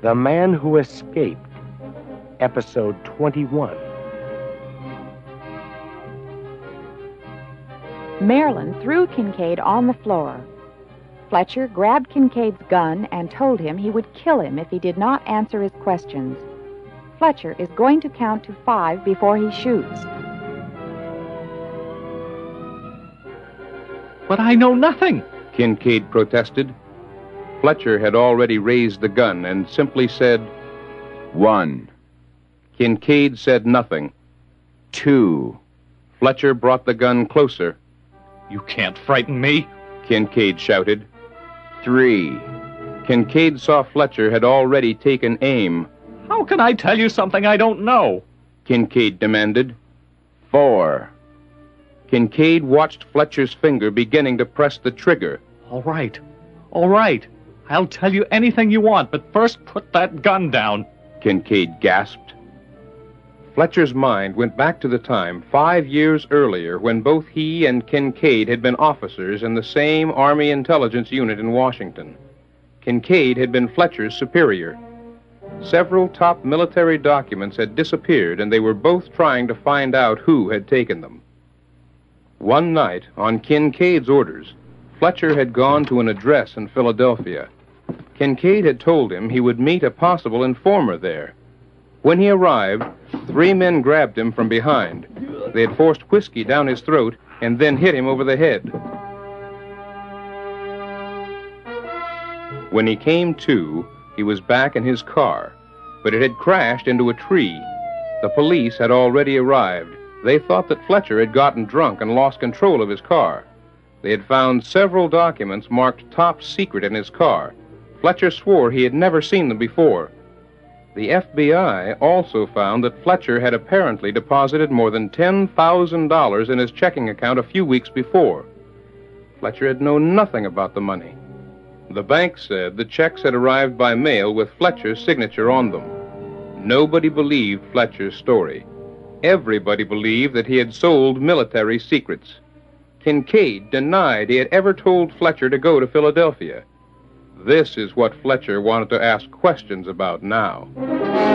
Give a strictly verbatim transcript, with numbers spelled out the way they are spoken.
The Man Who Escaped, Episode twenty-one. Marilyn threw Kincaid on the floor. Fletcher grabbed Kincaid's gun and told him he would kill him if he did not answer his questions. Fletcher is going to count to five before he shoots. But I know nothing, Kincaid protested. Fletcher had already raised the gun and simply said, One. Kincaid said nothing. Two. Fletcher brought the gun closer. You can't frighten me, Kincaid shouted. Three. Kincaid saw Fletcher had already taken aim. How can I tell you something I don't know? Kincaid demanded. Four. Kincaid watched Fletcher's finger beginning to press the trigger. All right, all right. I'll tell you anything you want, but first put that gun down, Kincaid gasped. Fletcher's mind went back to the time five years earlier when both he and Kincaid had been officers in the same Army intelligence unit in Washington. Kincaid had been Fletcher's superior. Several top military documents had disappeared, and they were both trying to find out who had taken them. One night, on Kincaid's orders, Fletcher had gone to an address in Philadelphia. Kincaid had told him he would meet a possible informer there. When he arrived, three men grabbed him from behind. They had forced whiskey down his throat and then hit him over the head. When he came to, he was back in his car, but it had crashed into a tree. The police had already arrived. They thought that Fletcher had gotten drunk and lost control of his car. They had found several documents marked top secret in his car. Fletcher swore he had never seen them before. The F B I also found that Fletcher had apparently deposited more than ten thousand dollars in his checking account a few weeks before. Fletcher had known nothing about the money. The bank said the checks had arrived by mail with Fletcher's signature on them. Nobody believed Fletcher's story. Everybody believed that he had sold military secrets. Kincaid denied he had ever told Fletcher to go to Philadelphia. This is what Fletcher wanted to ask questions about now.